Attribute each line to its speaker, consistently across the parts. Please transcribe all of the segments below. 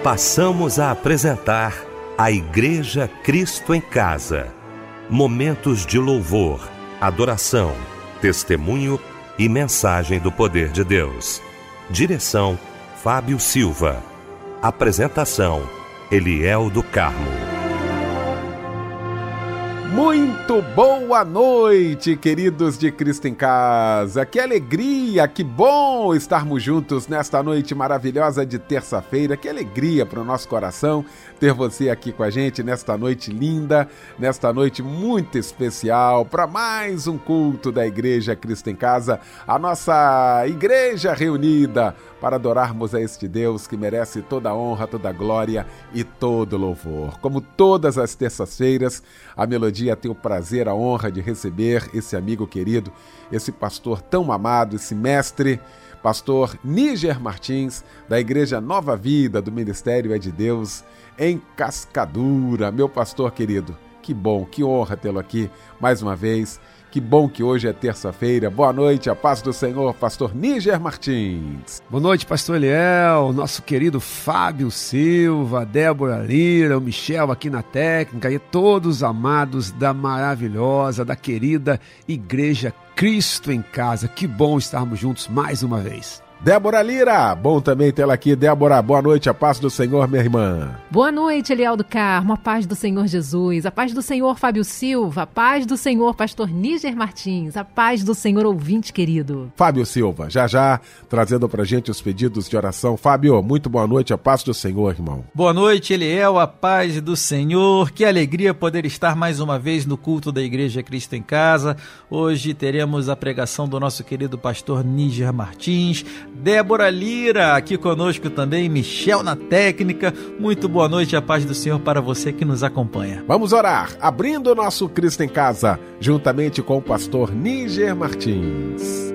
Speaker 1: Passamos a apresentar a Igreja Cristo em Casa. Momentos de louvor, adoração, testemunho e mensagem do poder de Deus. Direção: Fábio Silva. Apresentação: Eliel do Carmo.
Speaker 2: Muito boa noite, queridos de Cristo em Casa. Que alegria, que bom estarmos juntos nesta noite maravilhosa de terça-feira. Que alegria para o nosso coração ter você aqui com a gente nesta noite linda, nesta noite muito especial, para mais um culto da Igreja Cristo em Casa, a nossa igreja reunida para adorarmos a este Deus que merece toda a honra, toda a glória e todo o louvor. Como todas as terças-feiras, a Melodia tem o prazer, a honra de receber esse amigo querido, esse pastor tão amado, esse mestre, pastor Níger Martins, da Igreja Nova Vida, do Ministério É de Deus, em Cascadura. Meu pastor querido, que bom, que honra tê-lo aqui mais uma vez. Que bom que hoje é terça-feira. Boa noite, a paz do Senhor, pastor Níger Martins.
Speaker 3: Boa noite, pastor Eliel, nosso querido Fábio Silva, Débora Lira, o Michel aqui na técnica e todos os amados da maravilhosa, da querida Igreja Cristo em Casa. Que bom estarmos juntos mais uma vez.
Speaker 2: Débora Lira, bom também tê-la aqui. Débora, boa noite, a paz do Senhor, minha irmã.
Speaker 4: Boa noite, Eliel do Carmo, a paz do Senhor Jesus, a paz do Senhor Fábio Silva, a paz do Senhor pastor Níger Martins, a paz do Senhor ouvinte querido.
Speaker 2: Fábio Silva, já trazendo pra gente os pedidos de oração. Fábio, muito boa noite, a paz do Senhor, irmão.
Speaker 5: Boa noite, Eliel, a paz do Senhor. Que alegria poder estar mais uma vez no culto da Igreja Cristo em Casa. Hoje teremos a pregação do nosso querido pastor Níger Martins, Débora Lira aqui conosco também, Michel na técnica. Muito boa noite, a paz do Senhor para você que nos acompanha.
Speaker 2: Vamos orar, abrindo o nosso Cristo em Casa, juntamente com o pastor Níger Martins.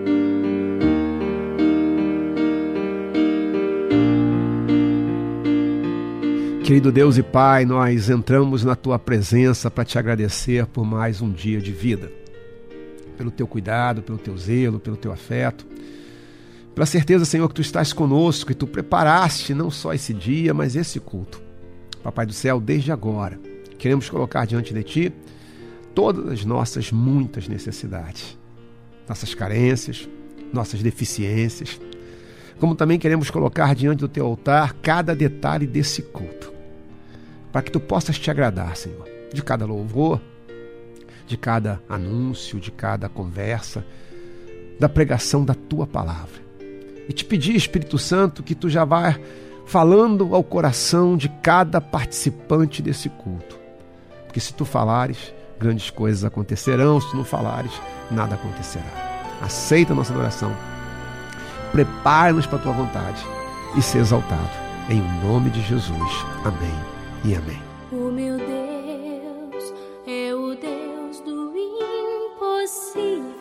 Speaker 3: Querido Deus e Pai, nós entramos na Tua presença para Te agradecer por mais um dia de vida. Pelo Teu cuidado, pelo Teu zelo, pelo Teu afeto. Pela certeza, Senhor, que Tu estás conosco e Tu preparaste não só esse dia, mas esse culto. Papai do céu, desde agora, queremos colocar diante de Ti todas as nossas muitas necessidades, nossas carências, nossas deficiências, como também queremos colocar diante do Teu altar cada detalhe desse culto, para que Tu possas Te agradar, Senhor, de cada louvor, de cada anúncio, de cada conversa, da pregação da Tua palavra. E te pedir, Espírito Santo, que Tu já vai falando ao coração de cada participante desse culto. Porque se Tu falares, grandes coisas acontecerão. Se Tu não falares, nada acontecerá. Aceita a nossa adoração. Prepara-nos para a Tua vontade e ser exaltado. Em nome de Jesus. Amém e amém.
Speaker 6: O meu Deus é o Deus do impossível.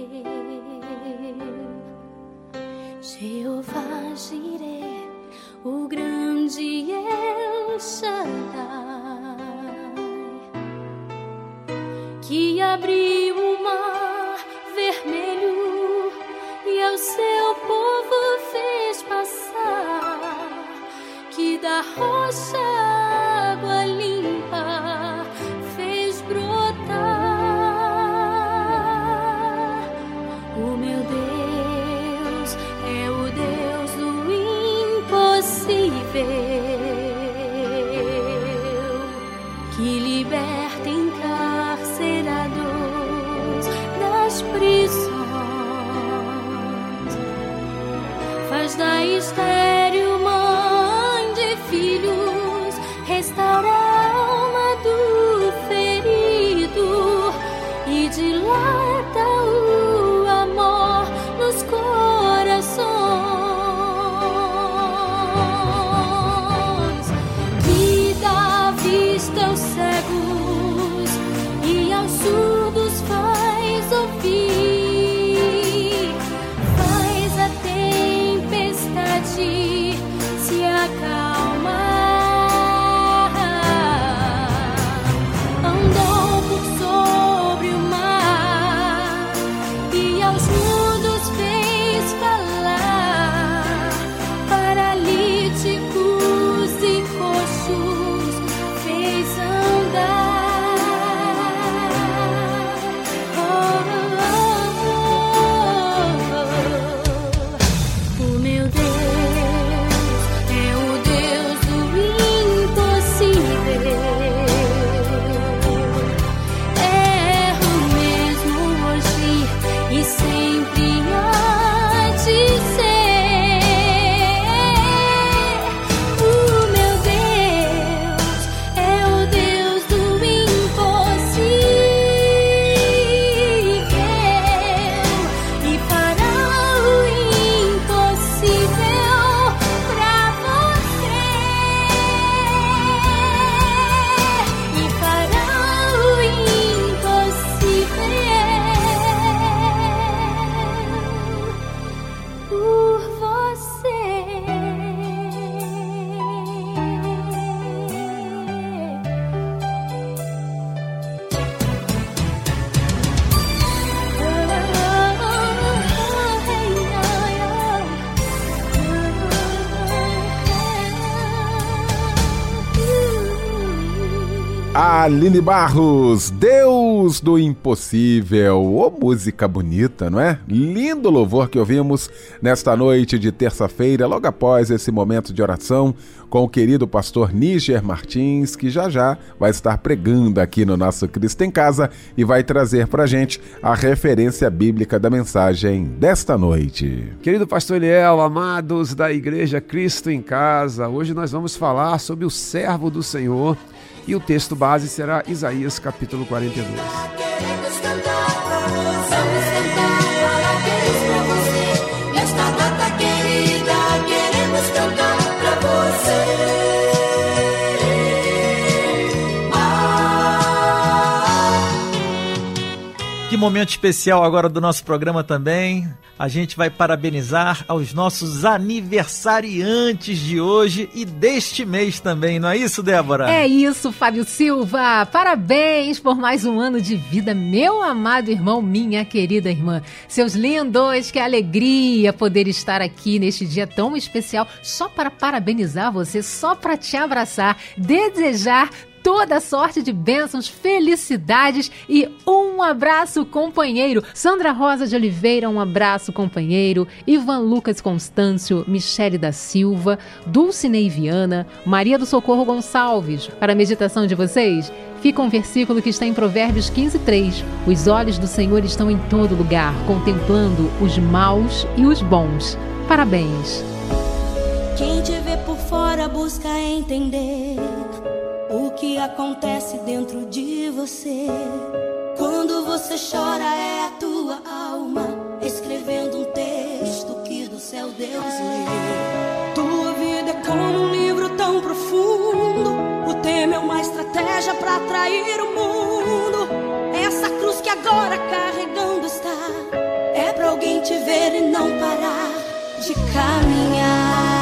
Speaker 6: Jeová Jireh, o grande El Shaddai, que abriu o mar vermelho e ao seu povo fez passar, que da rocha água limpa fez brotar. O meu Deus é o Deus do impossível, que liberta encarcerados das prisões, faz da estéril mãe de filhos, restaura a alma do ferido e dilata o amor nos corações, que dá vista aos cegos e aos surdos faz ouvir, faz a tempestade se acalmar. Andou por sobre o mar e aos mudos fez falar, paralíticos e
Speaker 2: Aline Barros, Deus do Impossível. Ô, música bonita, não é? Lindo louvor que ouvimos nesta noite de terça-feira, logo após esse momento de oração com o querido pastor Níger Martins, que já vai estar pregando aqui no nosso Cristo em Casa e vai trazer pra gente a referência bíblica da mensagem desta noite.
Speaker 3: Querido pastor Eliel, amados da Igreja Cristo em Casa, hoje nós vamos falar sobre o servo do Senhor e o texto base será Isaías capítulo 42.
Speaker 6: Queremos cantar pra você, vamos cantar parabéns pra você. Nesta data querida, queremos cantar pra você.
Speaker 5: Que momento especial agora do nosso programa também. A gente vai parabenizar aos nossos aniversariantes de hoje e deste mês também, não é isso, Débora?
Speaker 4: É isso, Fábio Silva. Parabéns por mais um ano de vida, meu amado irmão, minha querida irmã. Seus lindos, que alegria poder estar aqui neste dia tão especial, só para parabenizar você, só para te abraçar, desejar toda sorte de bênçãos, felicidades e um abraço companheiro. Sandra Rosa de Oliveira, um abraço companheiro. Ivan Lucas Constâncio, Michele da Silva, Dulcinei Viana, Maria do Socorro Gonçalves. Para a meditação de vocês, fica um versículo que está em Provérbios 15:3. Os olhos do Senhor estão em todo lugar, contemplando os maus e os bons. Parabéns.
Speaker 6: Quem te vê por fora busca entender o que acontece dentro de você. Quando você chora é a tua alma escrevendo um texto que do céu Deus lê. Tua vida é como um livro tão profundo. O tema é uma estratégia pra atrair o mundo. Essa cruz que agora carregando está é pra alguém te ver e não parar de caminhar.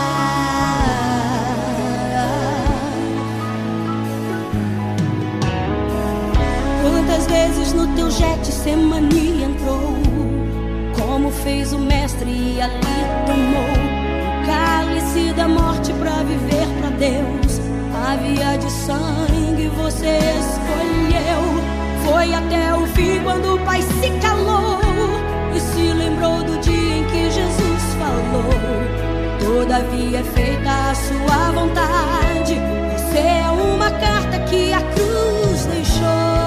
Speaker 6: Quantas vezes no teu Getsemane entrou, como fez o mestre e ali tomou o cálice da morte pra viver pra Deus. A via de sangue você escolheu, foi até o fim quando o Pai se calou e se lembrou do dia em que Jesus falou: todavia é feita a sua vontade. Você é uma carta que a cruz deixou.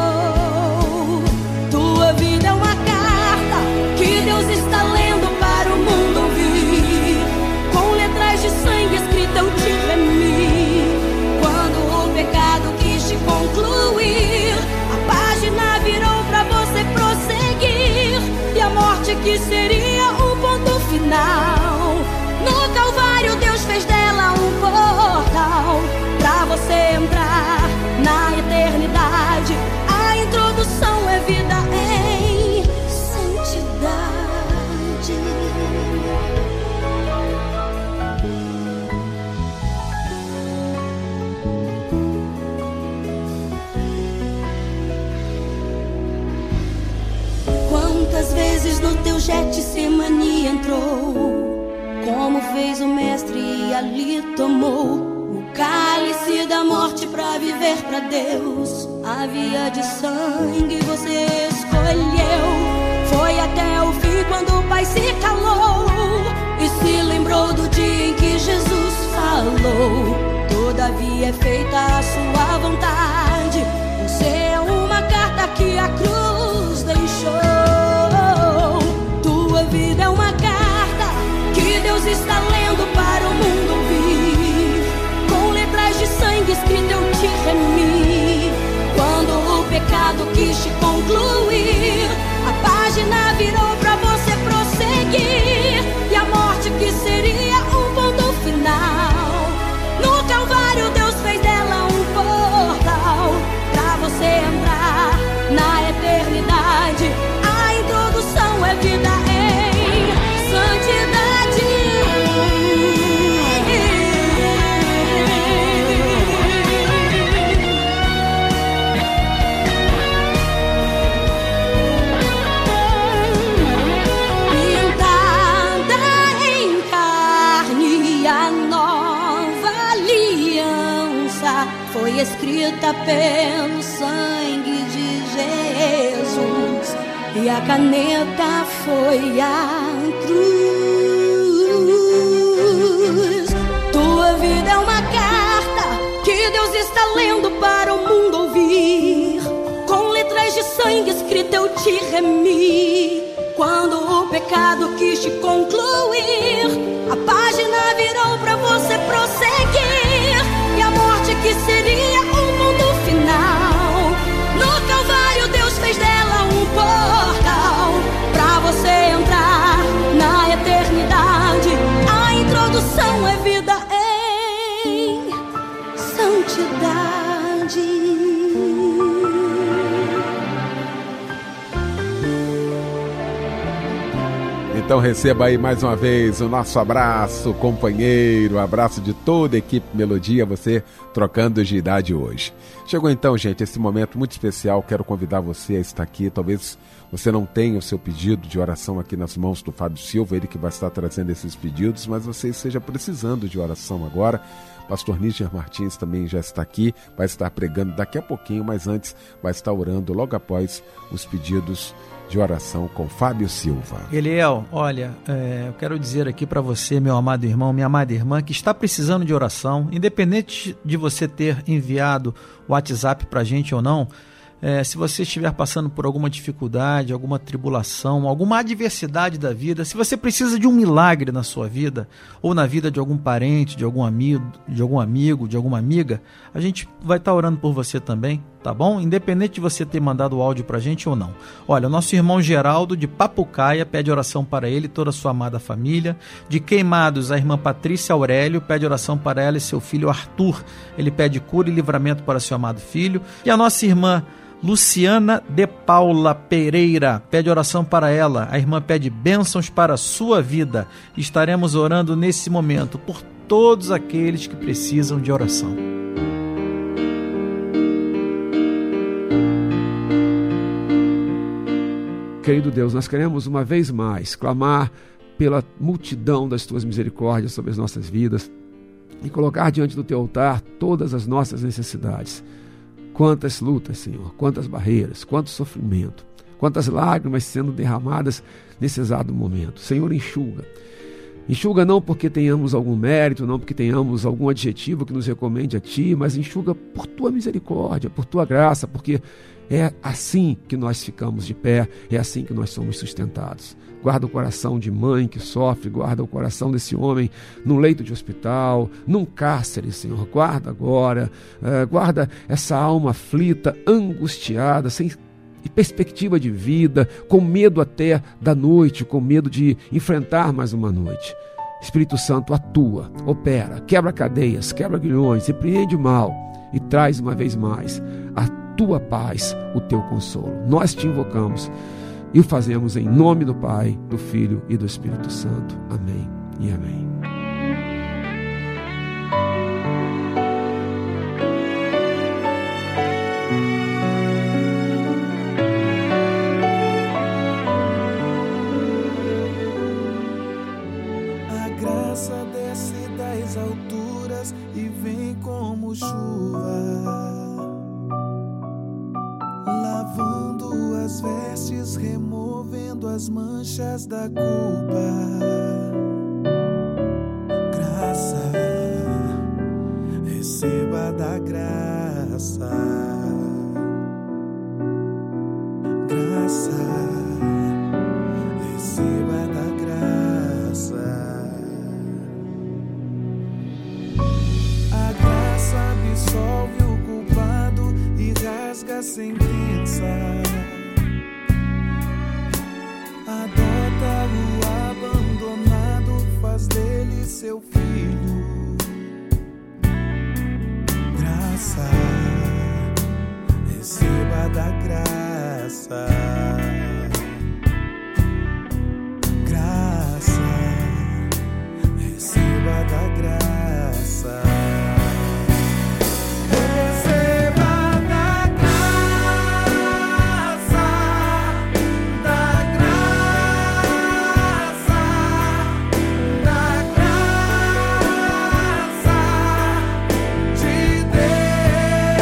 Speaker 6: Tua vida é uma carta que Deus está lendo para o mundo ouvir. Com letras de sangue escrita eu te remi. Quando o pecado quis te concluir, a página virou para você prosseguir. E a morte que seria o ponto final, no Calvário Deus fez dela um portal pra você entrar na eternidade. A introdução é vida em santidade. Quantas vezes no teu Getsemane entrou, como fez o mestre e ali tomou o cálice da morte pra viver pra Deus. A via de sangue você escolheu, foi até o fim quando o Pai se calou e se lembrou do dia em que Jesus falou: todavia é feita a sua vontade. Você é uma carta que a cruz deixou. Tua vida é uma carta que Deus está lendo para o mundo ouvir. Com letras de sangue escrita eu te remi. Quando o pecado quis te concluir, a página virou pra você prosseguir. E a morte que seria um ponto final, no Calvário Deus fez dela um ponto. foi escrita pelo sangue de Jesus, e a caneta foi a cruz. Tua vida é uma carta que Deus está lendo para o mundo ouvir. Com letras de sangue escrita eu te remi. Quando o pecado quis te concluir, a página virou pra você prosseguir. E a morte que seria o mundo final, no Calvário Deus fez dela um portal pra você entrar na eternidade. A introdução é vida em santidade.
Speaker 2: Então receba aí mais uma vez o nosso abraço, companheiro, abraço de toda a equipe Melodia, você trocando de idade hoje. Chegou então, gente, esse momento muito especial, quero convidar você a estar aqui. Talvez você não tenha o seu pedido de oração aqui nas mãos do Fábio Silva, ele que vai estar trazendo esses pedidos, mas você esteja precisando de oração agora. Pastor Níger Martins também já está aqui, vai estar pregando daqui a pouquinho, mas antes vai estar orando logo após os pedidos de oração com Fábio Silva.
Speaker 5: Eliel, olha, eu quero dizer aqui para você, meu amado irmão, minha amada irmã, que está precisando de oração, independente de você ter enviado o WhatsApp para a gente ou não. Se você estiver passando por alguma dificuldade, alguma tribulação, alguma adversidade da vida, se você precisa de um milagre na sua vida, ou na vida de algum parente, de algum amigo, de alguma amiga, a gente vai estar orando por você também, tá bom? Independente de você ter mandado o áudio pra gente ou não. Olha, o nosso irmão Geraldo de Papucaia pede oração para ele e toda a sua amada família. De Queimados, a irmã Patrícia Aurélio pede oração para ela e seu filho Arthur. Ele pede cura e livramento para seu amado filho. E a nossa irmã Luciana de Paula Pereira pede oração para ela. A irmã pede bênçãos para a sua vida. Estaremos orando nesse momento por todos aqueles que precisam de oração.
Speaker 3: Querido Deus, nós queremos uma vez mais clamar pela multidão das tuas misericórdias sobre as nossas vidas e colocar diante do teu altar todas as nossas necessidades. Quantas lutas, Senhor, quantas barreiras, quanto sofrimento, quantas lágrimas sendo derramadas nesse exato momento. Senhor, enxuga. Enxuga não porque tenhamos algum mérito, não porque tenhamos algum adjetivo que nos recomende a Ti, mas enxuga por Tua misericórdia, por Tua graça, porque é assim que nós ficamos de pé, é assim que nós somos sustentados. Guarda o coração de mãe que sofre, guarda o coração desse homem num leito de hospital, num cárcere, Senhor. Guarda agora, guarda essa alma aflita, angustiada, sem perspectiva de vida, com medo até da noite, com medo de enfrentar mais uma noite. Espírito Santo, atua, opera, quebra cadeias, quebra grilhões, repreende o mal e traz uma vez mais a tua paz, o teu consolo. Nós te invocamos e o fazemos em nome do Pai, do Filho e do Espírito Santo. Amém e amém.
Speaker 7: A graça desce das alturas e vem como chuva, lavando as vestes, removendo as manchas da culpa. Graça, receba da graça. Graça, receba da graça. A graça absolve o culpado e rasga a sentença. Adota o abandonado, faz dele seu filho. Graça, receba da graça. Graça, receba da graça. De Deus.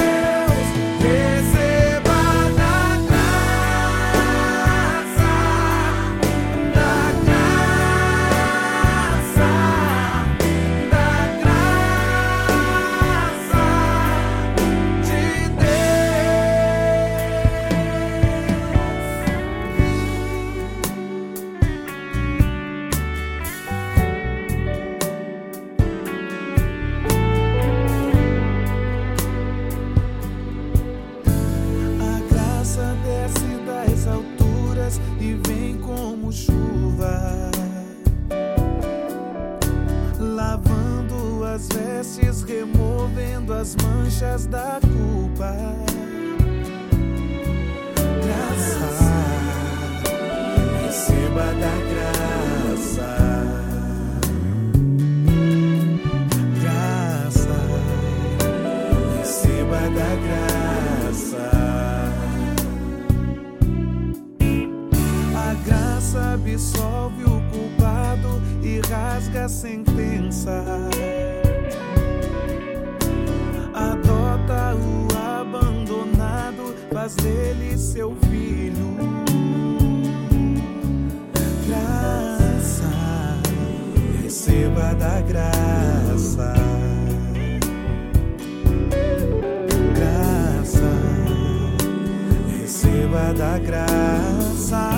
Speaker 7: manchas da culpa. Graça, receba da graça. Graça, receba da graça. A graça absolve o culpado e rasga a sentença. Adota o abandonado, faz dele seu filho. Graça, receba da graça. Graça, receba da graça.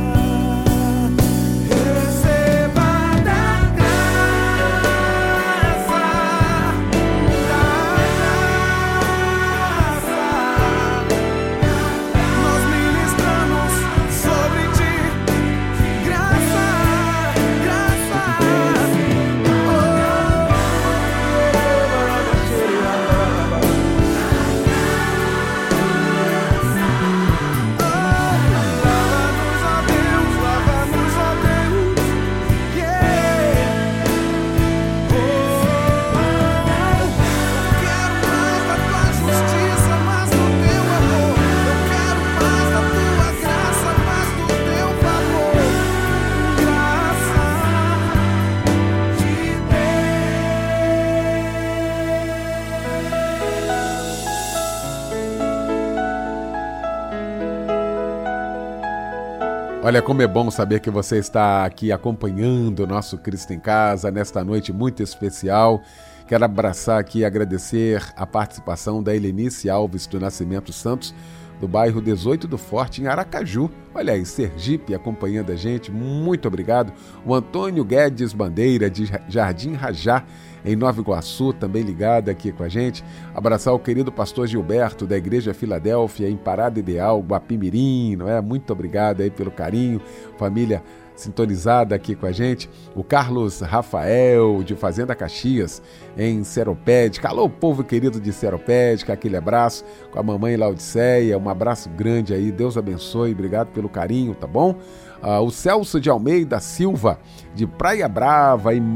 Speaker 2: Olha como é bom saber que você está aqui acompanhando o nosso Cristo em Casa nesta noite muito especial. Quero abraçar aqui e agradecer a participação da Helenice Alves do Nascimento Santos, do bairro 18 do Forte, em Aracaju. Olha aí, Sergipe acompanhando a gente, muito obrigado. O Antônio Guedes Bandeira, de Jardim Rajá, em Nova Iguaçu, também ligado aqui com a gente. Abraçar o querido pastor Gilberto, da Igreja Filadélfia, em Parada Ideal, Guapimirim, não é? Muito obrigado aí pelo carinho, família sintonizada aqui com a gente. O Carlos Rafael, de Fazenda Caxias, em Seropédica. Alô, povo querido de Seropédica, aquele abraço. Com a mamãe Laudiceia, um abraço grande aí, Deus abençoe, obrigado pelo carinho, tá bom? O Celso de Almeida Silva, de Praia Brava, em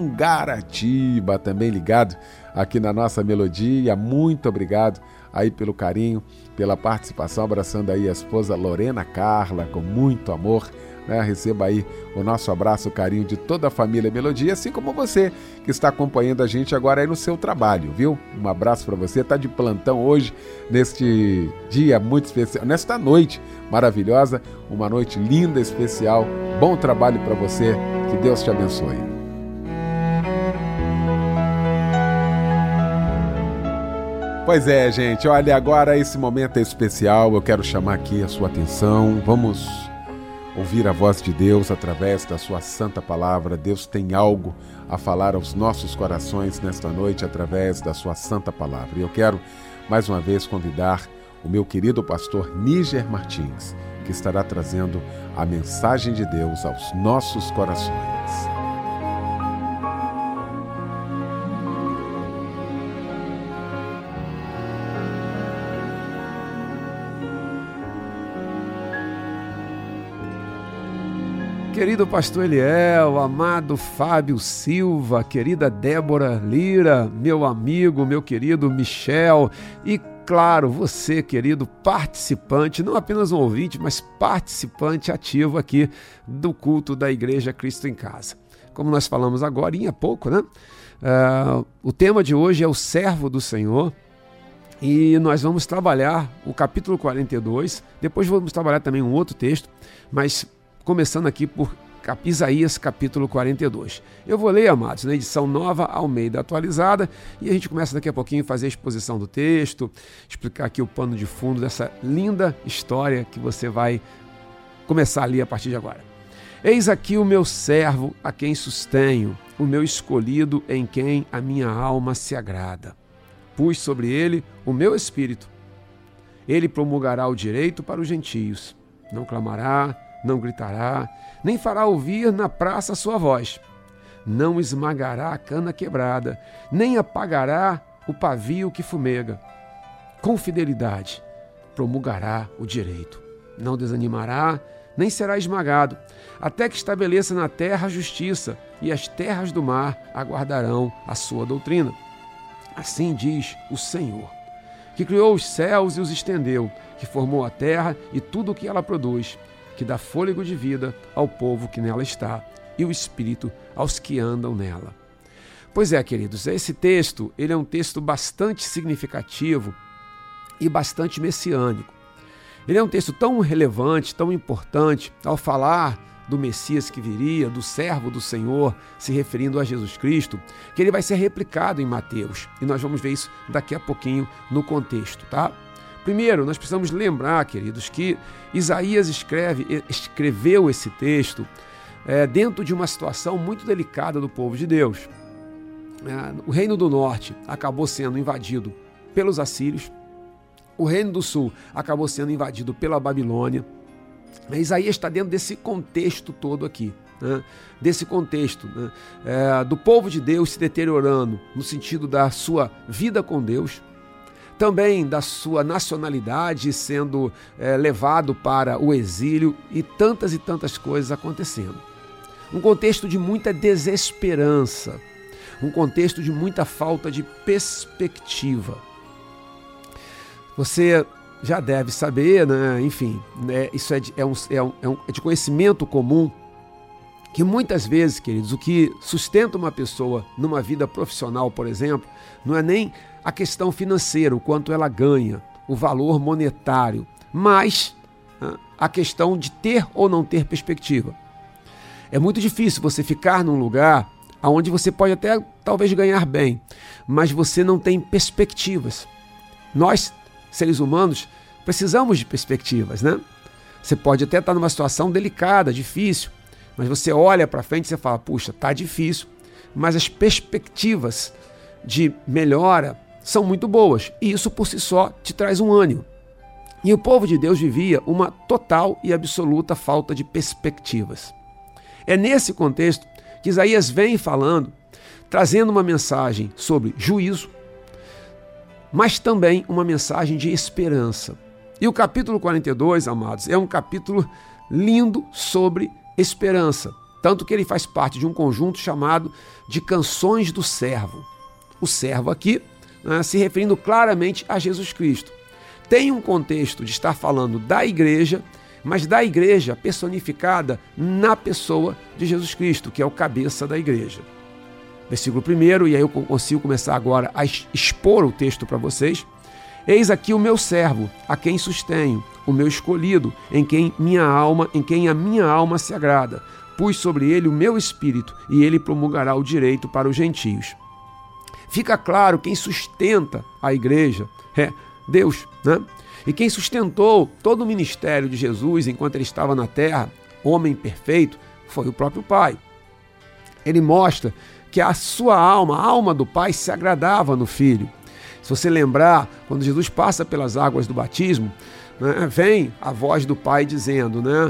Speaker 2: Mangaratiba, também ligado aqui na nossa melodia. Muito obrigado aí pelo carinho, pela participação, abraçando aí a esposa Lorena Carla, com muito amor, né? Receba aí o nosso abraço, o carinho de toda a família Melodia, assim como você que está acompanhando a gente agora aí no seu trabalho, viu? Um abraço para você, tá de plantão hoje, neste dia muito especial, nesta noite maravilhosa, uma noite linda, especial. Bom trabalho para você, que Deus te abençoe. Pois é, gente, olha, agora esse momento é especial, eu quero chamar aqui a sua atenção, vamos ouvir a voz de Deus através da sua santa palavra. Deus tem algo a falar aos nossos corações nesta noite através da sua santa palavra. E eu quero mais uma vez convidar o meu querido pastor Níger Martins, que estará trazendo a mensagem de Deus aos nossos corações.
Speaker 3: Querido pastor Eliel, amado Fábio Silva, querida Débora Lira, meu amigo, meu querido Michel e, claro, você, querido participante, não apenas um ouvinte, mas participante ativo aqui do culto da Igreja Cristo em Casa. Como nós falamos agora, há pouco, né? O tema de hoje é o servo do Senhor e nós vamos trabalhar o capítulo 42, depois vamos trabalhar também um outro texto, mas começando aqui por Isaías capítulo 42. Eu vou ler, amados, na edição Nova Almeida atualizada, e a gente começa daqui a pouquinho a fazer a exposição do texto, explicar aqui o pano de fundo dessa linda história que você vai começar a ler a partir de agora. Eis aqui o meu servo, a quem sustenho, o meu escolhido, em quem a minha alma se agrada. Pus sobre ele o meu espírito. Ele promulgará o direito para os gentios. Não clamará, não gritará, nem fará ouvir na praça a sua voz. Não esmagará a cana quebrada, nem apagará o pavio que fumega. Com fidelidade promulgará o direito. Não desanimará, nem será esmagado, até que estabeleça na terra a justiça, e as terras do mar aguardarão a sua doutrina. Assim diz o Senhor, que criou os céus e os estendeu, que formou a terra e tudo o que ela produz, que dá fôlego de vida ao povo que nela está, e o espírito aos que andam nela. Pois é, queridos, esse texto, ele é um texto bastante significativo e bastante messiânico. Ele é um texto tão relevante, tão importante, ao falar do Messias que viria, do servo do Senhor, se referindo a Jesus Cristo, que ele vai ser replicado em Mateus. E nós vamos ver isso daqui a pouquinho no contexto, tá? Primeiro, nós precisamos lembrar, queridos, que Isaías escreveu esse texto dentro de uma situação muito delicada do povo de Deus. O Reino do Norte acabou sendo invadido pelos assírios, o Reino do Sul acabou sendo invadido pela Babilônia. Isaías está dentro desse contexto todo aqui, né? Desse contexto, né? Do povo de Deus se deteriorando no sentido da sua vida com Deus, também da sua nacionalidade sendo levado para o exílio e tantas coisas acontecendo. Um contexto de muita desesperança, um contexto de muita falta de perspectiva. Você já deve saber, né? Enfim, né? Isso é de conhecimento comum, que muitas vezes, queridos, o que sustenta uma pessoa numa vida profissional, por exemplo, não é nem a questão financeira, o quanto ela ganha, o valor monetário, mas a questão de ter ou não ter perspectiva. É muito difícil você ficar num lugar onde você pode até talvez ganhar bem, mas você não tem perspectivas. Nós, seres humanos, precisamos de perspectivas, né? Você pode até estar numa situação delicada, difícil, mas você olha para frente e você fala, puxa, tá difícil, mas as perspectivas de melhora são muito boas, e isso por si só te traz um ânimo. E o povo de Deus vivia uma total e absoluta falta de perspectivas. É nesse contexto que Isaías vem falando, trazendo uma mensagem sobre juízo, mas também uma mensagem de esperança. E o capítulo 42, amados, é um capítulo lindo sobre esperança, tanto que ele faz parte de um conjunto chamado de Canções do Servo. O servo aqui, se referindo claramente a Jesus Cristo. Tem um contexto de estar falando da igreja, mas da igreja personificada na pessoa de Jesus Cristo, que é o cabeça da igreja. Versículo 1, e aí eu consigo começar agora a expor o texto para vocês. Eis aqui o meu servo, a quem sustenho, o meu escolhido, em quem a minha alma se agrada. Pus sobre ele o meu espírito, e ele promulgará o direito para os gentios. Fica claro, quem sustenta a igreja é Deus, né? E quem sustentou todo o ministério de Jesus enquanto ele estava na terra, homem perfeito, foi o próprio Pai. Ele mostra que a sua alma, a alma do Pai, se agradava no Filho. Se você lembrar, quando Jesus passa pelas águas do batismo, né, vem a voz do Pai dizendo, né,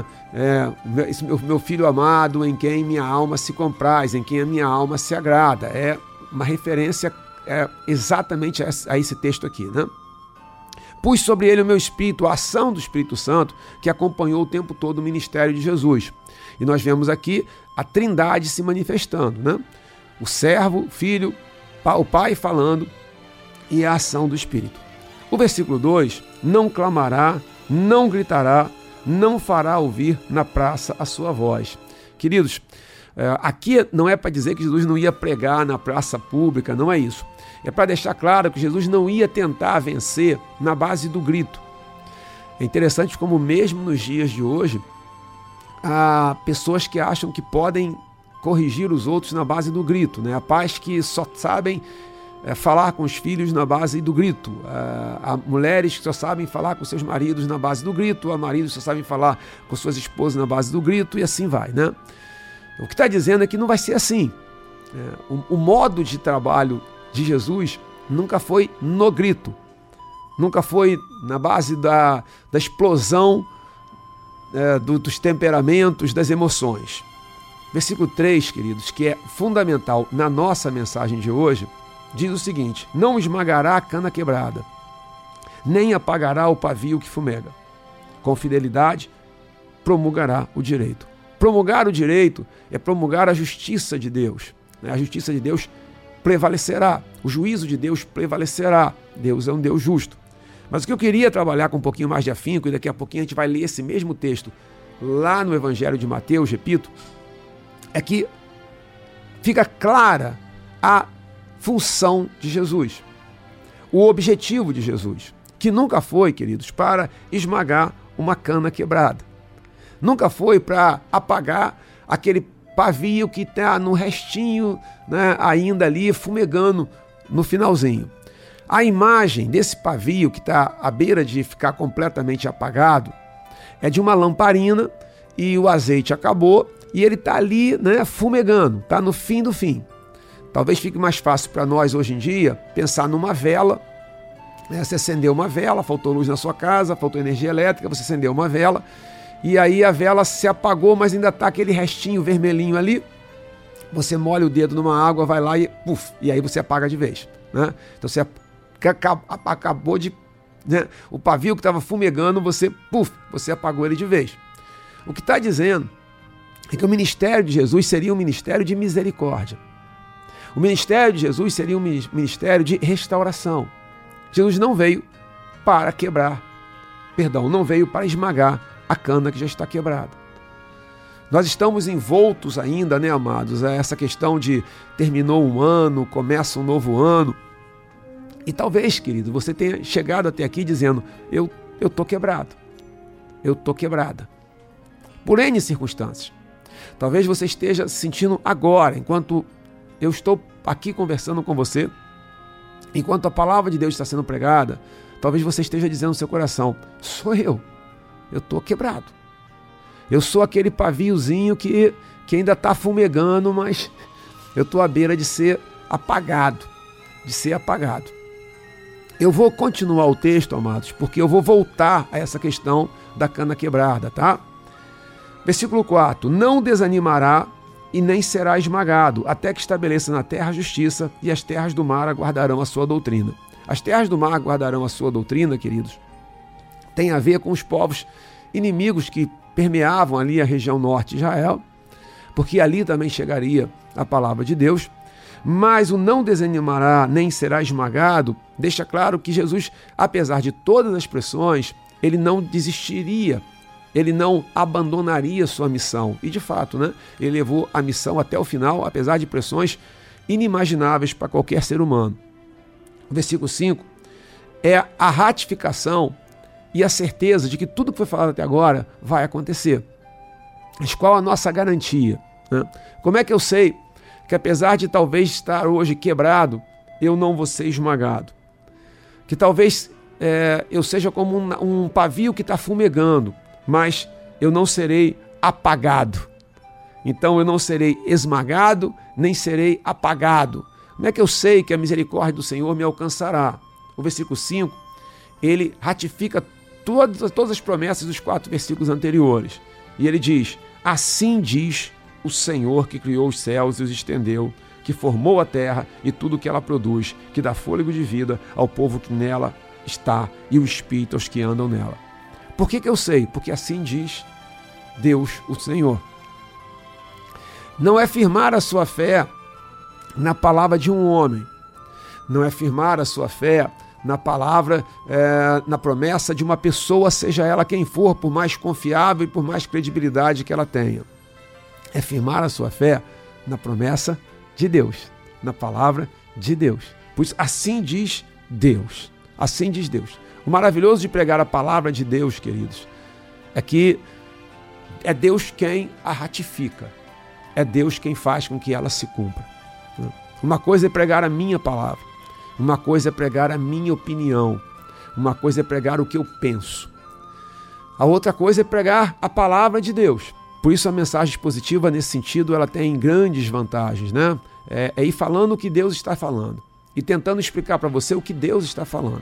Speaker 3: meu Filho amado, em quem minha alma se compraz, em quem a minha alma se agrada. É uma referência exatamente a esse texto aqui, né? Pus sobre ele o meu espírito, a ação do Espírito Santo, que acompanhou o tempo todo o ministério de Jesus. E nós vemos aqui a Trindade se manifestando, né? O servo, o Filho, o Pai falando e a ação do Espírito. O versículo 2, não clamará, não gritará, não fará ouvir na praça a sua voz. Queridos, aqui não é para dizer que Jesus não ia pregar na praça pública, não é isso. É para deixar claro que Jesus não ia tentar vencer na base do grito. É interessante como mesmo nos dias de hoje, há pessoas que acham que podem corrigir os outros na base do grito, né? Há pais que só sabem falar com os filhos na base do grito. Há mulheres que só sabem falar com seus maridos na base do grito, há maridos que só sabem falar com suas esposas na base do grito, e assim vai, né? O que está dizendo é que não vai ser assim. O modo de trabalho de Jesus nunca foi no grito, nunca foi na base da explosão dos temperamentos, das emoções. Versículo 3, queridos, que é fundamental na nossa mensagem de hoje, diz o seguinte: não esmagará a cana quebrada, nem apagará o pavio que fumega. Com fidelidade, promulgará o direito. Promulgar o direito é promulgar a justiça de Deus. A justiça de Deus prevalecerá, o juízo de Deus prevalecerá. Deus é um Deus justo. Mas o que eu queria trabalhar com um pouquinho mais de afinco, e daqui a pouquinho a gente vai ler esse mesmo texto lá no Evangelho de Mateus, repito, é que fica clara a função de Jesus, o objetivo de Jesus, que nunca foi, queridos, para esmagar uma cana quebrada. Nunca foi para apagar aquele pavio que está no restinho, né, ainda ali fumegando no finalzinho. A imagem desse pavio que está à beira de ficar completamente apagado é de uma lamparina e o azeite acabou e ele está ali, né, fumegando, está no fim do fim. Talvez fique mais fácil para nós hoje em dia pensar numa vela. Você acendeu uma vela, faltou luz na sua casa, faltou energia elétrica, você acendeu uma vela e aí a vela se apagou, mas ainda está aquele restinho vermelhinho ali. Você molha o dedo numa água, vai lá e puf, e aí você apaga de vez, né? Então você acabou de, né, o pavio que estava fumegando, você apagou ele de vez. O que está dizendo é que o ministério de Jesus seria um ministério de misericórdia. O ministério de Jesus seria um ministério de restauração. Jesus não veio para quebrar, não veio para esmagar a cana que já está quebrada. Nós estamos envoltos ainda, né, amados, a essa questão de terminou um ano, começa um novo ano. E talvez, querido, você tenha chegado até aqui dizendo, eu estou quebrado, eu estou quebrada. Por N circunstâncias. Talvez você esteja se sentindo agora, enquanto eu estou aqui conversando com você, enquanto a palavra de Deus está sendo pregada, talvez você esteja dizendo no seu coração, sou eu estou quebrado. Eu sou aquele paviozinho que ainda está fumegando, mas eu estou à beira de ser apagado, Eu vou continuar o texto, amados, porque eu vou voltar a essa questão da cana quebrada, tá? Versículo 4, não desanimará e nem será esmagado, até que estabeleça na terra a justiça e as terras do mar aguardarão a sua doutrina. As terras do mar aguardarão a sua doutrina, queridos, tem a ver com os povos inimigos que permeavam ali a região norte de Israel, porque ali também chegaria a palavra de Deus, mas o não desanimará nem será esmagado, deixa claro que Jesus, apesar de todas as pressões, ele não desistiria, ele não abandonaria sua missão. E de fato, né, ele levou a missão até o final, apesar de pressões inimagináveis para qualquer ser humano. O versículo 5 é a ratificação e a certeza de que tudo que foi falado até agora vai acontecer. Mas qual a nossa garantia, né? Como é que eu sei que apesar de talvez estar hoje quebrado, eu não vou ser esmagado? Que talvez eu seja como um pavio que está fumegando, mas eu não serei apagado. Então eu não serei esmagado, nem serei apagado. Como é que eu sei que a misericórdia do Senhor me alcançará? O versículo 5, ele ratifica todas as promessas dos 4 versículos anteriores. E ele diz, assim diz o Senhor que criou os céus e os estendeu, que formou a terra e tudo o que ela produz, que dá fôlego de vida ao povo que nela está e o espírito aos que andam nela. Por que eu sei? Porque assim diz Deus, o Senhor. Não é firmar a sua fé na palavra de um homem, não é firmar a sua fé na palavra, na promessa de uma pessoa, seja ela quem for, por mais confiável e por mais credibilidade que ela tenha. É firmar a sua fé na promessa de Deus, na palavra de Deus. Pois assim diz Deus, assim diz Deus. O maravilhoso de pregar a palavra de Deus, queridos, é que é Deus quem a ratifica, é Deus quem faz com que ela se cumpra. Uma coisa é pregar a minha palavra, uma coisa é pregar a minha opinião, uma coisa é pregar o que eu penso. A outra coisa é pregar a palavra de Deus. Por isso a mensagem expositiva, nesse sentido, ela tem grandes vantagens, né? É ir falando o que Deus está falando e tentando explicar para você o que Deus está falando.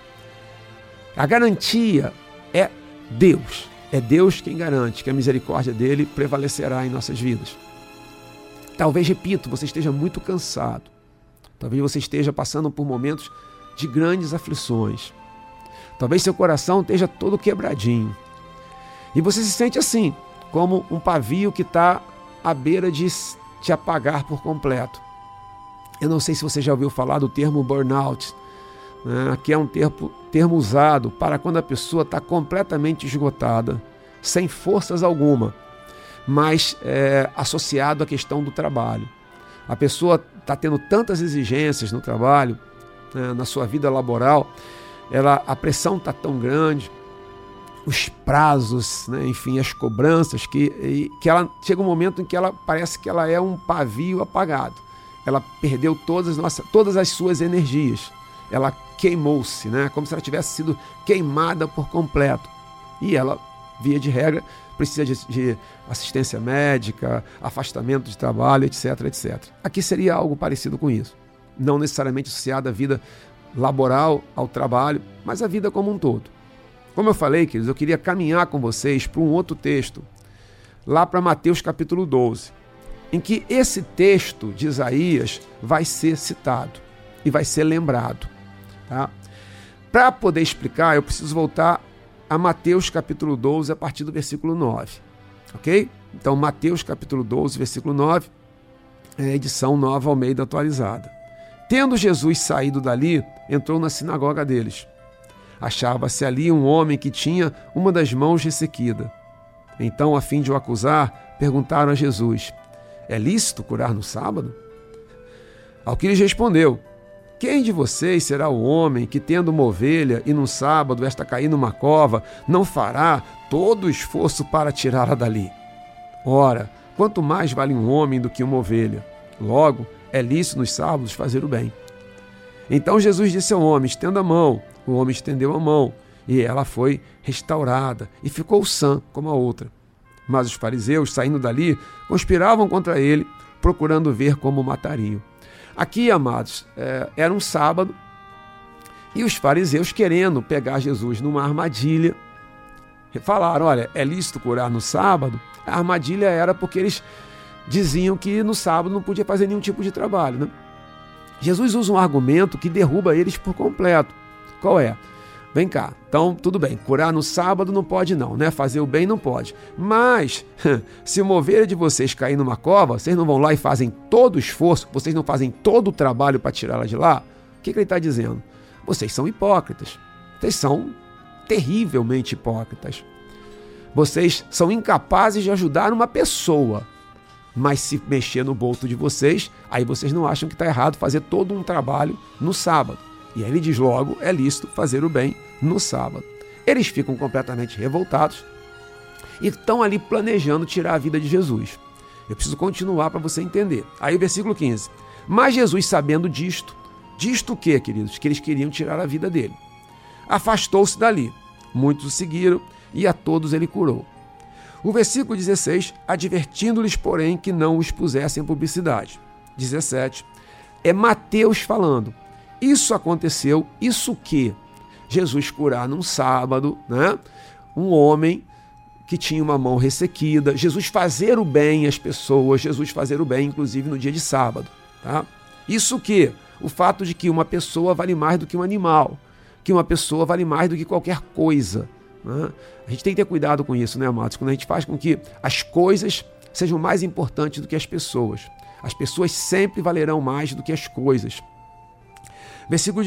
Speaker 3: A garantia é Deus. É Deus quem garante que a misericórdia dele prevalecerá em nossas vidas. Talvez, repito, você esteja muito cansado, Talvez você esteja passando por momentos de grandes aflições. Talvez seu coração esteja todo quebradinho. E você se sente assim, como um pavio que está à beira de te apagar por completo. Eu não sei se você já ouviu falar do termo burnout, né? Que é um termo usado para quando a pessoa está completamente esgotada, sem forças alguma, mas associado à questão do trabalho. A pessoa está tendo tantas exigências no trabalho, né, na sua vida laboral, a pressão está tão grande, os prazos, né, enfim, as cobranças, que ela chega um momento em que ela parece que ela é um pavio apagado. Ela perdeu todas as suas energias. Ela queimou-se, né, como se ela tivesse sido queimada por completo. E ela, via de regra, precisa de assistência médica, afastamento de trabalho, etc, etc. Aqui seria algo parecido com isso. Não necessariamente associado à vida laboral, ao trabalho, mas à vida como um todo. Como eu falei, queridos, eu queria caminhar com vocês para um outro texto, lá para Mateus capítulo 12, em que esse texto de Isaías vai ser citado e vai ser lembrado. Tá? Para poder explicar, eu preciso voltar a Mateus capítulo 12, a partir do versículo 9. Ok? Então, Mateus capítulo 12, versículo 9, é a edição Nova Almeida atualizada. Tendo Jesus saído dali, entrou na sinagoga deles. Achava-se ali um homem que tinha uma das mãos ressequida. Então, a fim de o acusar, perguntaram a Jesus: é lícito curar no sábado? Ao que lhes respondeu: quem de vocês será o homem que, tendo uma ovelha e no sábado esta cair numa cova, não fará todo o esforço para tirá-la dali? Ora, quanto mais vale um homem do que uma ovelha? Logo, é lícito nos sábados fazer o bem. Então Jesus disse ao homem: estenda a mão. O homem estendeu a mão, e ela foi restaurada, e ficou sã como a outra. Mas os fariseus, saindo dali, conspiravam contra ele, procurando ver como o matariam. Aqui, amados, era um sábado, e os fariseus, querendo pegar Jesus numa armadilha, falaram: olha, é lícito curar no sábado? A armadilha era porque eles diziam que no sábado não podia fazer nenhum tipo de trabalho, né? Jesus usa um argumento que derruba eles por completo. Qual é? Vem cá, então tudo bem, curar no sábado não pode não, né? Fazer o bem não pode. Mas, se uma ovelha de vocês cair numa cova, vocês não vão lá e fazem todo o esforço, vocês não fazem todo o trabalho para tirá-la de lá? O que ele está dizendo? Vocês são hipócritas. Vocês são terrivelmente hipócritas. Vocês são incapazes de ajudar uma pessoa. Mas se mexer no bolso de vocês, aí vocês não acham que está errado fazer todo um trabalho no sábado. E aí ele diz logo, é lícito fazer o bem no sábado. Eles ficam completamente revoltados e estão ali planejando tirar a vida de Jesus. Eu preciso continuar para você entender. Aí o versículo 15. Mas Jesus, sabendo disto o quê, queridos? Que eles queriam tirar a vida dele. Afastou-se dali. Muitos o seguiram e a todos ele curou. O versículo 16, advertindo-lhes, porém, que não os pusessem em publicidade. 17, é Mateus falando. Isso aconteceu, isso que? Jesus curar num sábado, né? Um homem que tinha uma mão ressequida, Jesus fazer o bem às pessoas, Jesus fazer o bem, inclusive no dia de sábado. Tá? Isso que? O fato de que uma pessoa vale mais do que um animal, que uma pessoa vale mais do que qualquer coisa. Né? A gente tem que ter cuidado com isso, né, amados? Quando a gente faz com que as coisas sejam mais importantes do que as pessoas. As pessoas sempre valerão mais do que as coisas. Versículo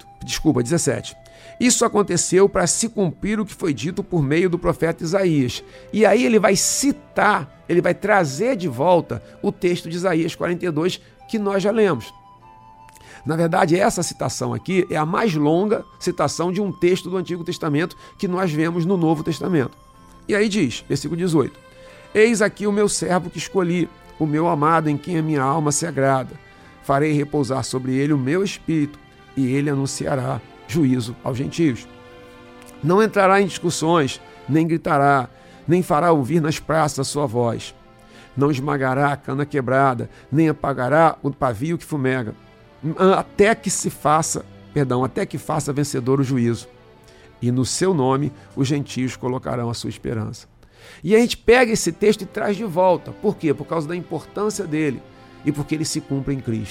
Speaker 3: 17. Isso aconteceu para se cumprir o que foi dito por meio do profeta Isaías. E aí ele vai citar, ele vai trazer de volta o texto de Isaías 42 que nós já lemos. Na verdade, essa citação aqui é a mais longa citação de um texto do Antigo Testamento que nós vemos no Novo Testamento. E aí diz, versículo 18, eis aqui o meu servo que escolhi, o meu amado em quem a minha alma se agrada. Farei repousar sobre ele o meu espírito, e ele anunciará juízo aos gentios. Não entrará em discussões, nem gritará, nem fará ouvir nas praças a sua voz. Não esmagará a cana quebrada, nem apagará o pavio que fumega, até que faça vencedor o juízo. E no seu nome os gentios colocarão a sua esperança. E a gente pega esse texto e traz de volta. Por quê? Por causa da importância dele e porque ele se cumpre em Cristo.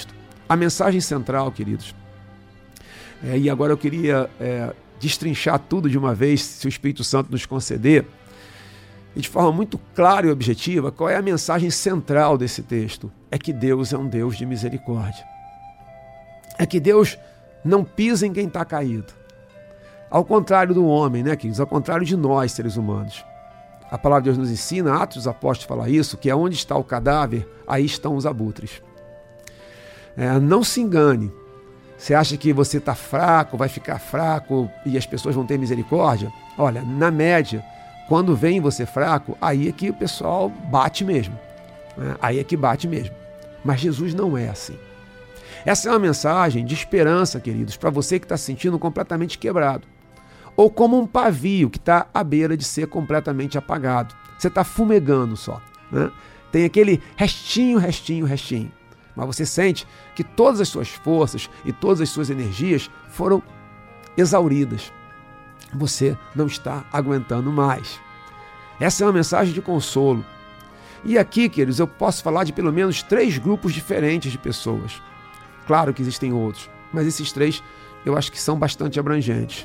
Speaker 3: A mensagem central, queridos, e agora eu queria destrinchar tudo de uma vez, se o Espírito Santo nos conceder, e de forma muito clara e objetiva, qual é a mensagem central desse texto? É que Deus é um Deus de misericórdia. É que Deus não pisa em quem está caído. Ao contrário do homem, né, queridos? Ao contrário de nós, seres humanos. A palavra de Deus nos ensina, Atos dos Apóstolos fala isso, que é onde está o cadáver, aí estão os abutres. Não se engane. Você acha que você está fraco, vai ficar fraco e as pessoas vão ter misericórdia? Olha, na média, quando vem você fraco, aí é que o pessoal bate mesmo. Aí é que bate mesmo. Mas Jesus não é assim. Essa é uma mensagem de esperança, queridos, para você que está se sentindo completamente quebrado. Ou como um pavio que está à beira de ser completamente apagado. Você está fumegando só. Né? Tem aquele restinho. Mas você sente que todas as suas forças e todas as suas energias foram exauridas. Você não está aguentando mais. Essa é uma mensagem de consolo. E aqui, queridos, eu posso falar de pelo menos 3 grupos diferentes de pessoas. Claro que existem outros, mas esses 3 eu acho que são bastante abrangentes.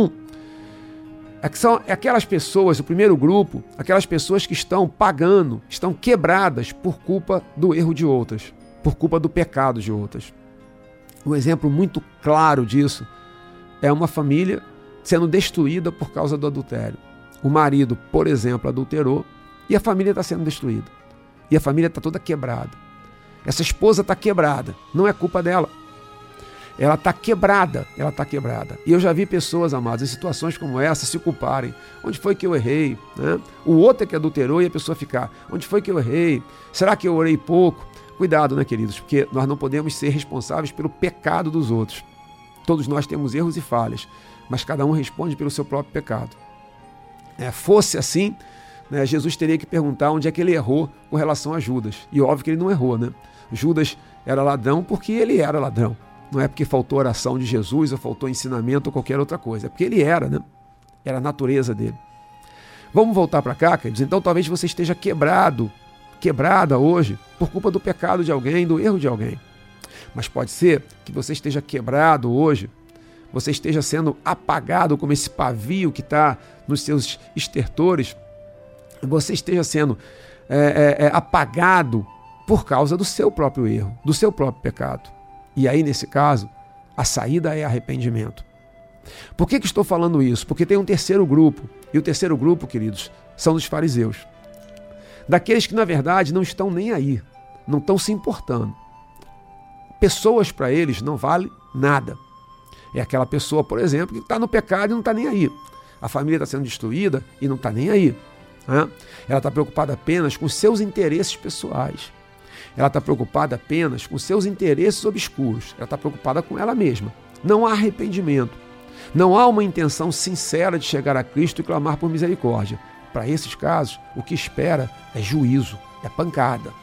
Speaker 3: São aquelas pessoas, o primeiro grupo, aquelas pessoas que estão pagando, estão quebradas por culpa do erro de outras, por culpa do pecado de outras. Um exemplo muito claro disso é uma família sendo destruída por causa do adultério. O marido, por exemplo, adulterou e a família está sendo destruída. E a família está toda quebrada. Essa esposa está quebrada, não é culpa dela. Ela está quebrada. E eu já vi pessoas, amados, em situações como essa, se culparem. Onde foi que eu errei? Né? O outro é que adulterou e a pessoa ficar. Onde foi que eu errei? Será que eu orei pouco? Cuidado, né, queridos? Porque nós não podemos ser responsáveis pelo pecado dos outros. Todos nós temos erros e falhas, mas cada um responde pelo seu próprio pecado. Fosse assim, né, Jesus teria que perguntar onde é que ele errou com relação a Judas. E óbvio que ele não errou, né? Judas era ladrão porque ele era ladrão. Não é porque faltou oração de Jesus ou faltou ensinamento ou qualquer outra coisa. É porque ele era, né? Era a natureza dele. Vamos voltar para cá, queridos? Então talvez você esteja quebrada hoje por culpa do pecado de alguém, do erro de alguém. Mas pode ser que você esteja quebrado hoje, você esteja sendo apagado como esse pavio que está nos seus estertores, você esteja sendo apagado por causa do seu próprio erro, do seu próprio pecado. E aí, nesse caso, a saída é arrependimento. Por que estou falando isso? Porque tem um terceiro grupo, e o terceiro grupo, queridos, são dos fariseus. Daqueles que, na verdade, não estão nem aí, não estão se importando. Pessoas para eles não vale nada. É aquela pessoa, por exemplo, que está no pecado e não está nem aí. A família está sendo destruída e não está nem aí. Né? Ela está preocupada apenas com seus interesses pessoais. Ela está preocupada apenas com seus interesses obscuros. Ela está preocupada com ela mesma. Não há arrependimento. Não há uma intenção sincera de chegar a Cristo e clamar por misericórdia. Para esses casos, o que espera é juízo, é pancada.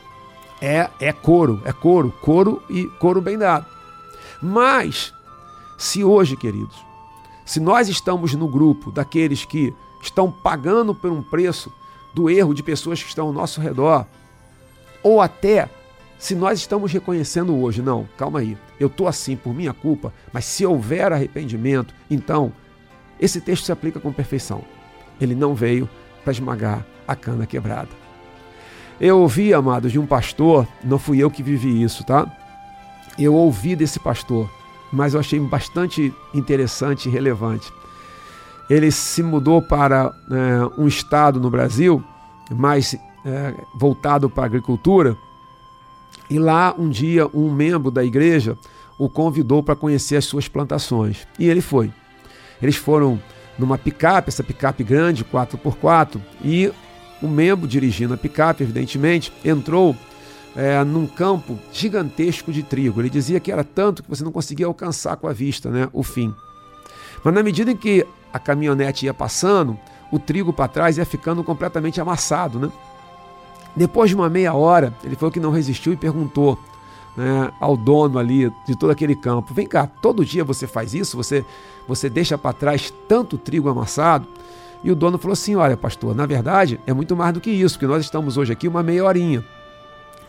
Speaker 3: É couro e couro bem dado. Mas, se hoje, queridos, se nós estamos no grupo daqueles que estão pagando por um preço do erro de pessoas que estão ao nosso redor, ou até se nós estamos reconhecendo hoje, não, calma aí, eu estou assim por minha culpa, mas se houver arrependimento, então esse texto se aplica com perfeição. Ele não veio para esmagar a cana quebrada. Eu ouvi, amados, de um pastor, não fui eu que vivi isso, tá? Eu ouvi desse pastor, mas eu achei bastante interessante e relevante. Ele se mudou para um estado no Brasil, mais voltado para a agricultura, e lá um dia um membro da igreja o convidou para conhecer as suas plantações, e ele foi. Eles foram numa picape, essa picape grande, 4x4, e o membro dirigindo a picape, evidentemente, entrou num campo gigantesco de trigo. Ele dizia que era tanto que você não conseguia alcançar com a vista, né, o fim. Mas na medida em que a caminhonete ia passando, o trigo para trás ia ficando completamente amassado, né? Depois de uma meia hora, ele falou que não resistiu e perguntou, né, ao dono ali de todo aquele campo: vem cá, todo dia você faz isso? Você deixa para trás tanto trigo amassado? E o dono falou assim: olha, pastor, na verdade é muito mais do que isso, porque nós estamos hoje aqui uma meia horinha.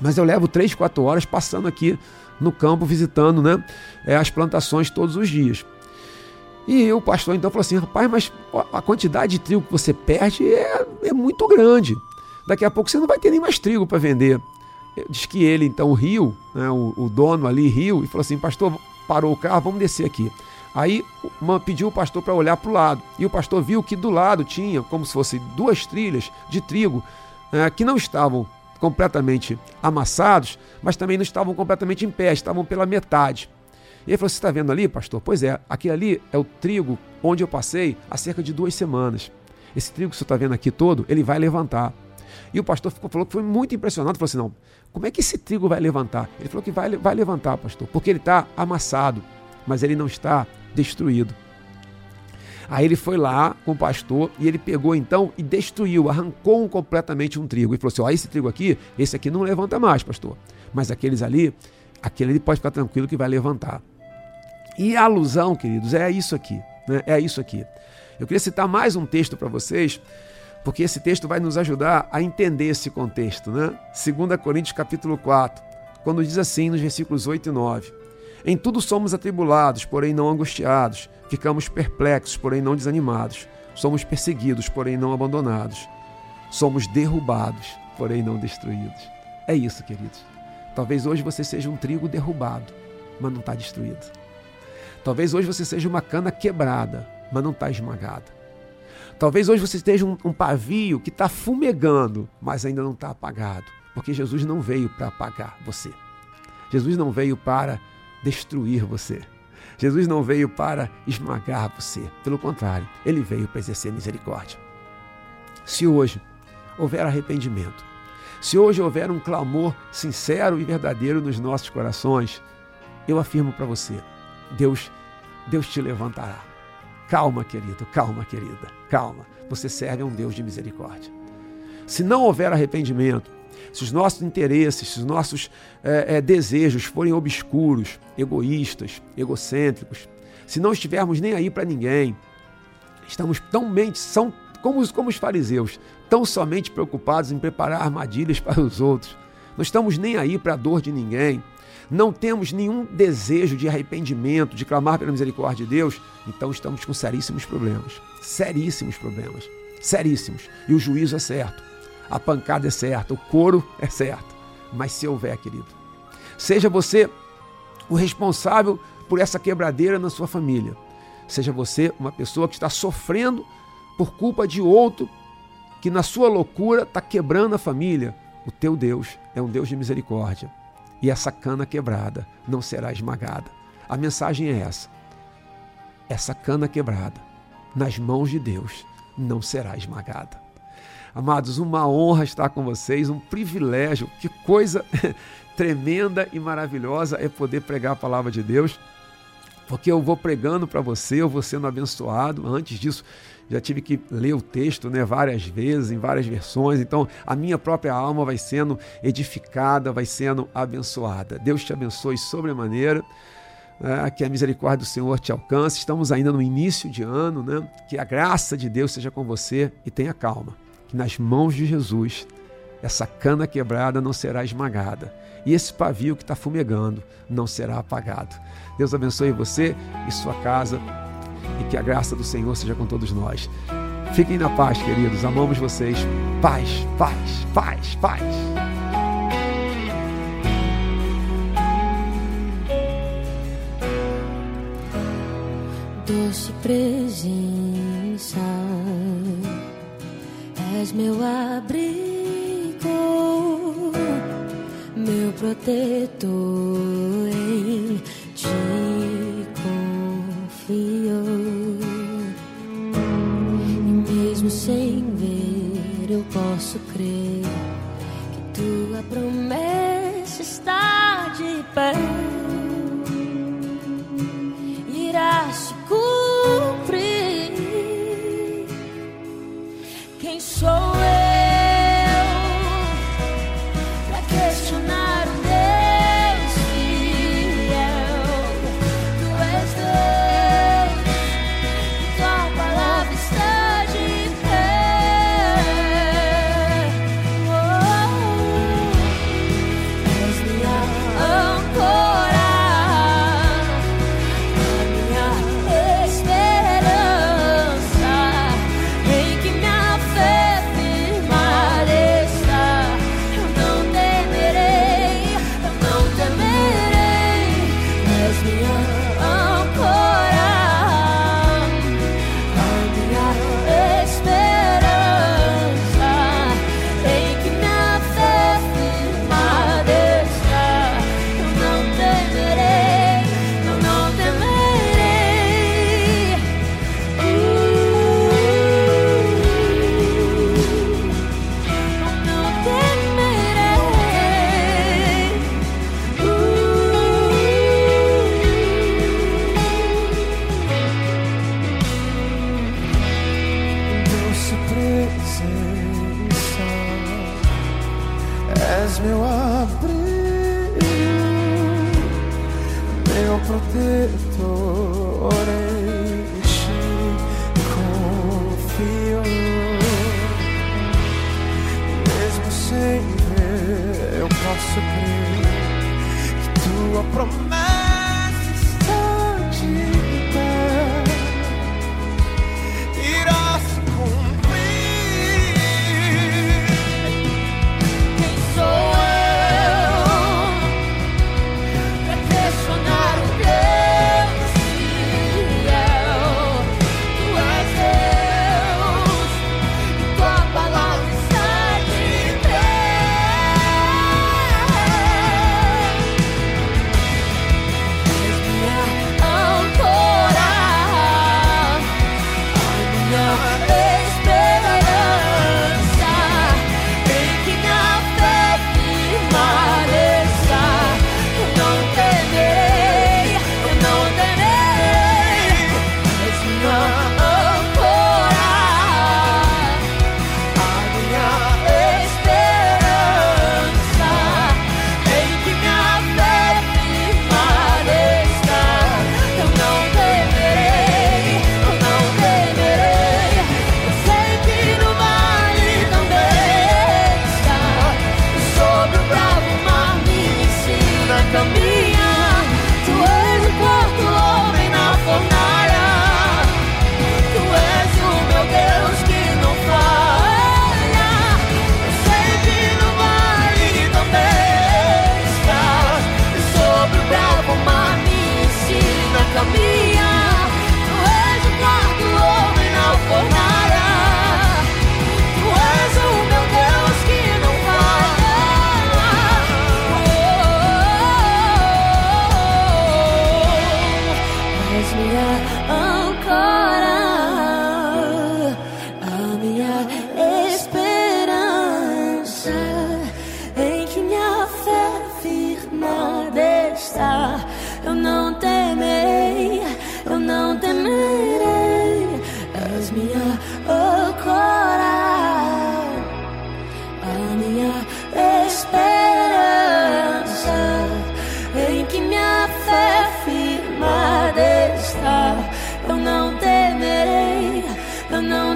Speaker 3: Mas eu levo 3, 4 horas passando aqui no campo, visitando, né, as plantações todos os dias. E o pastor então falou assim: rapaz, mas a quantidade de trigo que você perde é muito grande. Daqui a pouco você não vai ter nem mais trigo para vender. Diz que ele então riu, né, o dono ali riu e falou assim: pastor, parou o carro, vamos descer aqui. Aí pediu o pastor para olhar para o lado. E o pastor viu que do lado tinha como se fosse 2 trilhas de trigo que não estavam completamente amassados, mas também não estavam completamente em pé, estavam pela metade. E ele falou: você está vendo ali, pastor? Pois é, aquele ali é o trigo onde eu passei há cerca de 2 semanas. Esse trigo que você está vendo aqui todo, ele vai levantar. E o pastor falou que foi muito impressionado, falou assim: não, como é que esse trigo vai levantar? Ele falou que vai levantar, pastor, porque ele está amassado, mas ele não está destruído. Aí ele foi lá com o pastor e ele pegou então e destruiu, arrancou completamente um trigo. E falou assim: ó, esse trigo aqui, esse aqui não levanta mais, pastor. Mas aquele ali pode ficar tranquilo que vai levantar. E a alusão, queridos, é isso aqui, né? É isso aqui. Eu queria citar mais um texto para vocês, porque esse texto vai nos ajudar a entender esse contexto, né? 2 Coríntios capítulo 4, quando diz assim nos versículos 8 e 9: em tudo somos atribulados, porém não angustiados. Ficamos perplexos, porém não desanimados. Somos perseguidos, porém não abandonados. Somos derrubados, porém não destruídos. É isso, queridos. Talvez hoje você seja um trigo derrubado, mas não está destruído. Talvez hoje você seja uma cana quebrada, mas não está esmagada. Talvez hoje você esteja um pavio que está fumegando, mas ainda não está apagado. Porque Jesus não veio para apagar você. Jesus não veio para destruir você. Jesus não veio para esmagar você. Pelo contrário, ele veio para exercer misericórdia. Se hoje houver arrependimento, se hoje houver um clamor sincero e verdadeiro nos nossos corações, eu afirmo para você: Deus te levantará. Calma, querido, calma, querida, calma. Você serve a um Deus de misericórdia. Se não houver arrependimento, se os nossos interesses, se os nossos desejos forem obscuros, egoístas, egocêntricos, se não estivermos nem aí para ninguém, estamos são como os fariseus, tão somente preocupados em preparar armadilhas para os outros, não estamos nem aí para a dor de ninguém, não temos nenhum desejo de arrependimento, de clamar pela misericórdia de Deus, então estamos com seríssimos problemas, seríssimos, e o juízo é certo. A pancada é certa, o couro é certo. Mas se houver, querido, seja você o responsável por essa quebradeira na sua família. Seja você uma pessoa que está sofrendo por culpa de outro que na sua loucura está quebrando a família. O teu Deus é um Deus de misericórdia. E essa cana quebrada não será esmagada. A mensagem é essa. Essa cana quebrada nas mãos de Deus não será esmagada. Amados, uma honra estar com vocês, um privilégio, que coisa tremenda e maravilhosa é poder pregar a palavra de Deus, porque eu vou pregando para você, eu vou sendo abençoado. Antes disso, já tive que ler o texto, né, várias vezes, em várias versões, então a minha própria alma vai sendo edificada, vai sendo abençoada. Deus te abençoe sobremaneira, que a misericórdia do Senhor te alcance. Estamos ainda no início de ano, né? Que a graça de Deus seja com você e tenha calma. Que nas mãos de Jesus, essa cana quebrada não será esmagada. E esse pavio que está fumegando não será apagado. Deus abençoe você e sua casa. E que a graça do Senhor seja com todos nós. Fiquem na paz, queridos. Amamos vocês. Paz, paz, paz, paz.
Speaker 6: Doce presença, és meu abrigo, meu protetor, em ti confio. E mesmo sem ver, eu posso crer que tua promessa está de pé. Irá se cumprir. Quem sou eu pra questionar o Deus fiel? Tu és Deus, e tua palavra está de pé.
Speaker 7: meu protetor, em ti confio. Mesmo sem ver, eu posso crer que tua promessa está de pé, irá se cumprir.
Speaker 6: Quem sou eu pra questionar o Deus fiel? Tu és Deus e tua palavra está de pé. És minha âncora, a minha esperança, em que minha fé firmada está. Eu não temerei, eu não temerei. És minha âncora, a minha esperança, em que minha fé firmada está. Eu não temerei, eu não temerei. Eu sei que no vale também está. Sobre o bravo mar me ensina a caminhar. Tu és o quarto homem na fornalha. Tu és o meu Deus que não falha. Eu sei que no vale também estás. Sobre o bravo mar me ensina a caminhar. Tu és o quarto homem na fornalha. Tu és o meu Deus que não falha. És minha âncora, a minha esperança, em que minha fé firmada está. Eu não temerei, eu não temerei. És minha âncora, a minha esperança, em que minha fé firmada está. Eu não temerei, eu não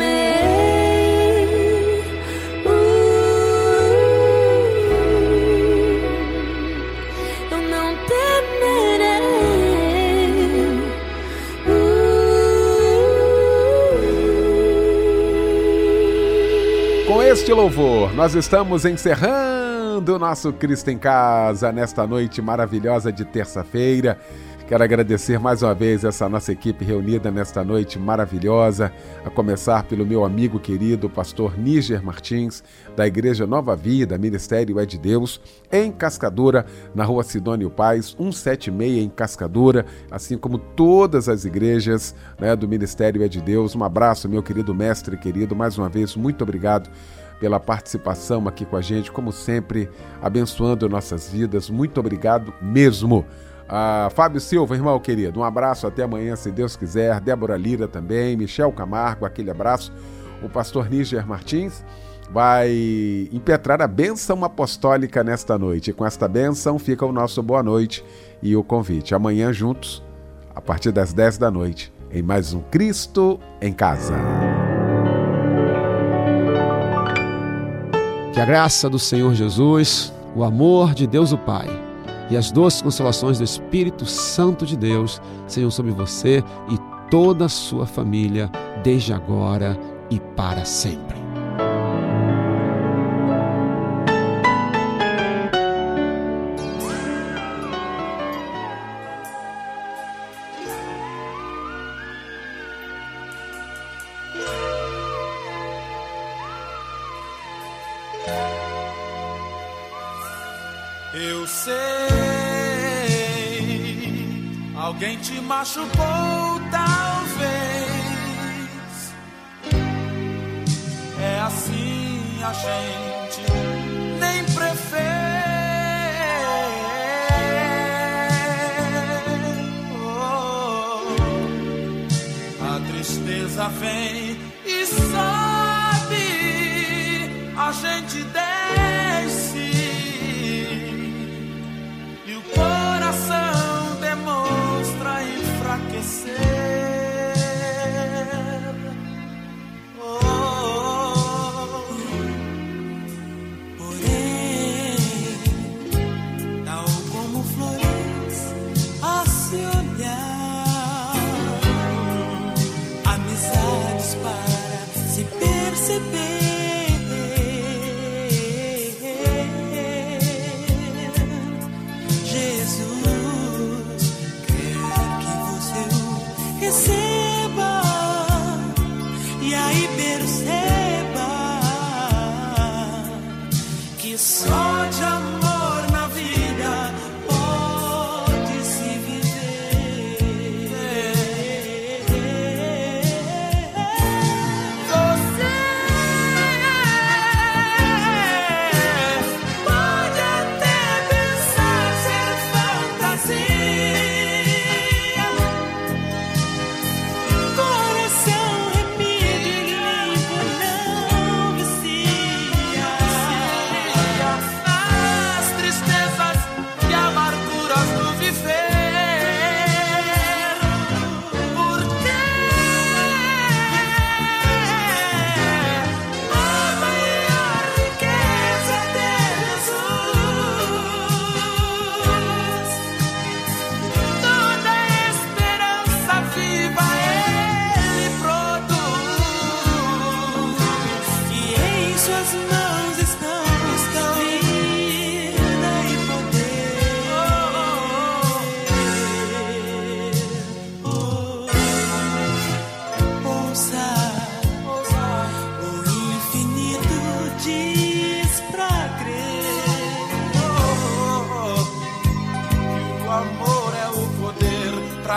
Speaker 6: temerei. Eu não temerei.
Speaker 2: Com este louvor, nós estamos encerrando o nosso Cristo em Casa nesta noite maravilhosa de terça-feira. Quero agradecer mais uma vez essa nossa equipe reunida nesta noite maravilhosa, a começar pelo meu amigo querido, pastor Níger Martins, da Igreja Nova Vida, Ministério é de Deus, em Cascadura, na rua Sidônio Paz, 176 em Cascadura, assim como todas as igrejas, né, do Ministério é de Deus. Um abraço, meu querido mestre querido, mais uma vez, muito obrigado pela participação aqui com a gente, como sempre, abençoando nossas vidas. Muito obrigado mesmo. Fábio Silva, irmão querido, um abraço, até amanhã, se Deus quiser. Débora Lira também, Michel Camargo, aquele abraço. O pastor Níger Martins vai impetrar a bênção apostólica nesta noite. E com esta bênção fica o nosso boa noite e o convite. Amanhã juntos, a partir das 10 da noite, em mais um Cristo em Casa.
Speaker 3: Que a graça do Senhor Jesus, o amor de Deus o Pai e as doces consolações do Espírito Santo de Deus sejam sobre você e toda a sua família, desde agora e para sempre.
Speaker 7: Eu sei, alguém te machucou, talvez. É assim, a gente nem prefere. A tristeza vem e sobe, a gente desce. Coração demora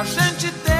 Speaker 7: a gente tem